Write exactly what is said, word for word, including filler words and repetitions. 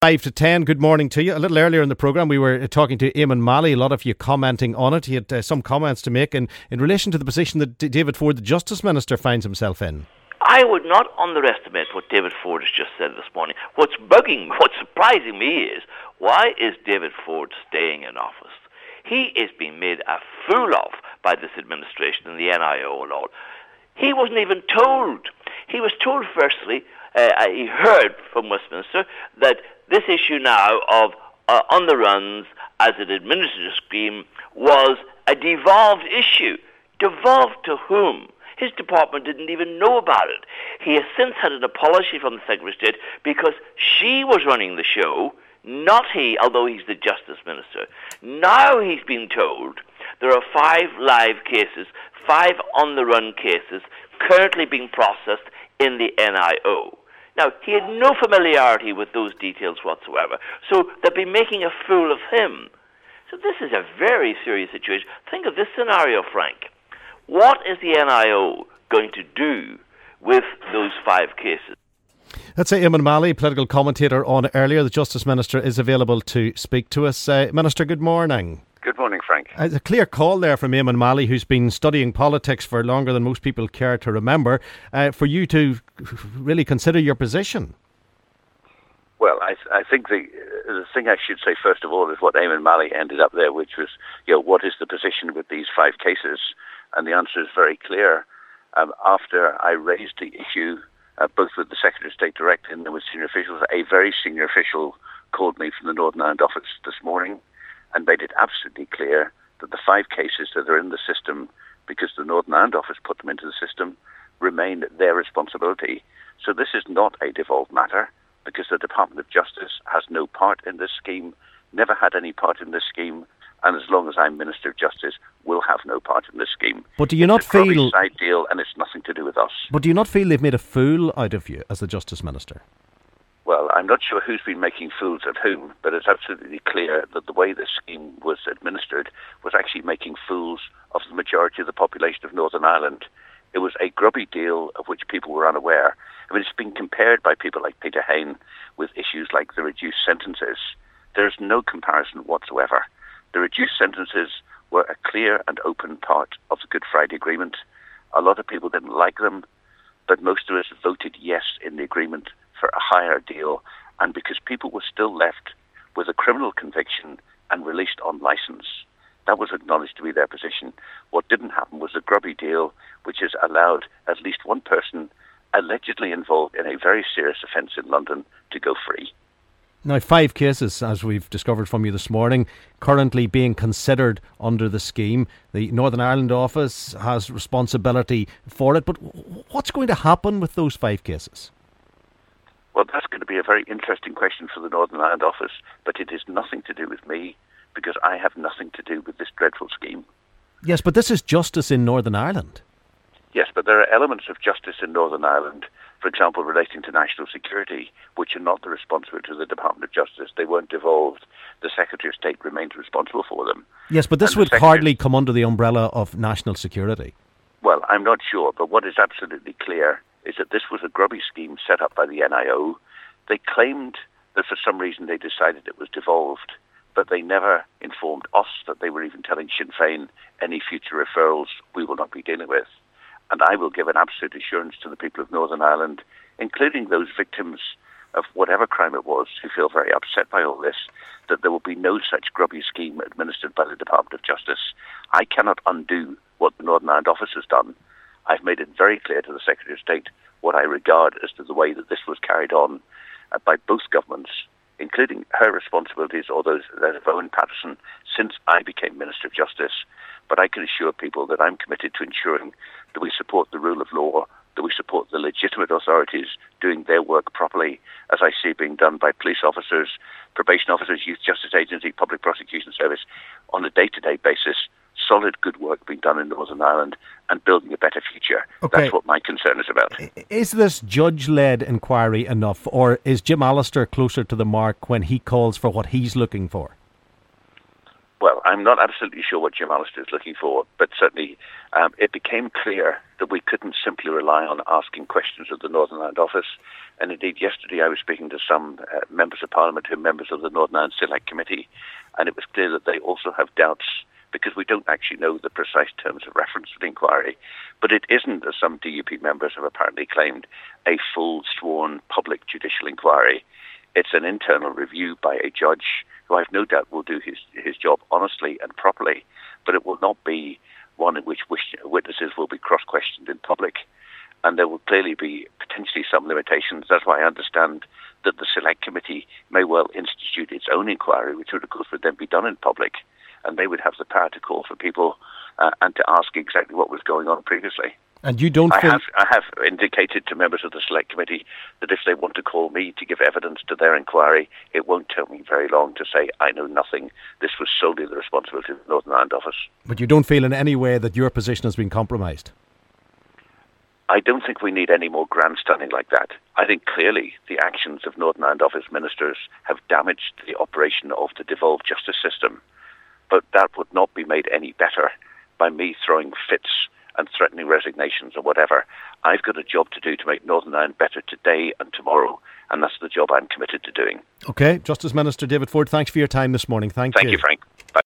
Five to ten, good morning to you. A little earlier in the programme we were talking to Eamon Malley, a lot of you commenting on it. He had uh, some comments to make in, in relation to the position that D- David Ford, the Justice Minister, finds himself in. I would not underestimate what David Ford has just said this morning. What's bugging, what's surprising me is, why is David Ford staying in office? He is being made a fool of by this administration and the N I O and all. He wasn't even told. He was told, firstly, uh, he heard from Westminster that this issue now of uh, on the runs as an administrative scheme was a devolved issue. Devolved to whom? His department didn't even know about it. He has since had an apology from the Secretary of State because she was running the show, not he, although he's the Justice Minister. Now he's been told there are five live cases, five on-the-run cases currently being processed in the N I O. Now, he had no familiarity with those details whatsoever, so they'll be making a fool of him. So this is a very serious situation. Think of this scenario, Frank. What is the N I O going to do with those five cases? Let's say Eamon Malley, political commentator on Earlier. The Justice Minister is available to speak to us. Uh, Minister, good morning. Good morning, Frank. Uh, a clear call there from Eamon Malley, who's been studying politics for longer than most people care to remember, uh, for you to really consider your position. Well, I, I think the the thing I should say first of all is what Eamon Malley ended up there, which was, you know, what is the position with these five cases? And the answer is very clear. Um, after I raised the issue, uh, both with the Secretary of State direct and with senior officials, a very senior official called me from the Northern Ireland office this morning and made it absolutely clear that the five cases that are in the system, because the Northern Ireland office put them into the system, remain their responsibility. So this is not a devolved matter, because the Department of Justice has no part in this scheme, never had any part in this scheme, and as long as I'm Minister of Justice, will have no part in this scheme. But do you not it's a feel... side deal, and it's nothing to do with us. But do you not feel they've made a fool out of you as the Justice Minister? Well, I'm not sure who's been making fools of whom, but it's absolutely clear that the way this scheme was administered was actually making fools of the majority of the population of Northern Ireland. It was a grubby deal of which people were unaware. I mean, it's been compared by people like Peter Hain with issues like the reduced sentences. There's no comparison whatsoever. The reduced sentences were a clear and open part of the Good Friday Agreement. A lot of people didn't like them, but most of us voted yes in the agreement for a higher deal, and because people were still left with a criminal conviction and released on licence. That was acknowledged to be their position. What didn't happen was a grubby deal which has allowed at least one person allegedly involved in a very serious offence in London to go free. Now, five cases, as we've discovered from you this morning, currently being considered under the scheme. The Northern Ireland office has responsibility for it, but what's going to happen with those five cases? Well, that's going to be a very interesting question for the Northern Ireland office, but it is nothing to do with me, because I have nothing to do with this dreadful scheme. Yes, but this is justice in Northern Ireland. Yes, but there are elements of justice in Northern Ireland, for example, relating to national security, which are not the responsibility of the Department of Justice. They weren't devolved. The Secretary of State remains responsible for them. Yes, but this and would hardly come under the umbrella of national security. Well, I'm not sure, but what is absolutely clear is that this was a grubby scheme set up by the N I O. They claimed that for some reason they decided it was devolved, but they never informed us that they were even telling Sinn Féin any future referrals we will not be dealing with. And I will give an absolute assurance to the people of Northern Ireland, including those victims of whatever crime it was who feel very upset by all this, that there will be no such grubby scheme administered by the Department of Justice. I cannot undo what the Northern Ireland office has done. I've made it very clear to the Secretary of State what I regard as to the way that this was carried on uh, by both governments, including her responsibilities or those of Owen Paterson, since I became Minister of Justice. But I can assure people that I'm committed to ensuring that we support the rule of law, that we support the legitimate authorities doing their work properly, as I see being done by police officers, probation officers, Youth Justice Agency, Public Prosecution Service, on a day-to-day basis. Solid, good work being done in Northern Ireland and building a better future. Okay. That's what my concern is about. Is this judge-led inquiry enough, or is Jim Allister closer to the mark when he calls for what he's looking for? Well, I'm not absolutely sure what Jim Allister is looking for, but certainly um, it became clear that we couldn't simply rely on asking questions of the Northern Ireland Office. And indeed, yesterday I was speaking to some uh, members of Parliament who are members of the Northern Ireland Select Committee, and it was clear that they also have doubts because we don't actually know the precise terms of reference for the inquiry. But it isn't, as some D U P members have apparently claimed, a full sworn public judicial inquiry. It's an internal review by a judge who I've no doubt will do his, his job honestly and properly, but it will not be one in which witnesses will be cross-questioned in public. And there will clearly be potentially some limitations. That's why I understand that the Select Committee may well institute its own inquiry, which would, of course, would then be done in public, and they would have the power to call for people uh, and to ask exactly what was going on previously. And you don't I feel... have I have indicated to members of the Select Committee that if they want to call me to give evidence to their inquiry, it won't take me very long to say, I know nothing. This was solely the responsibility of the Northern Ireland Office. But you don't feel in any way that your position has been compromised? I don't think we need any more grandstanding like that. I think clearly the actions of Northern Ireland Office ministers have damaged the operation of the devolved justice system. But that would not be made any better by me throwing fits and threatening resignations or whatever. I've got a job to do to make Northern Ireland better today and tomorrow, and that's the job I'm committed to doing. OK, Justice Minister David Forde, thanks for your time this morning. Thank, Thank you. you, Frank.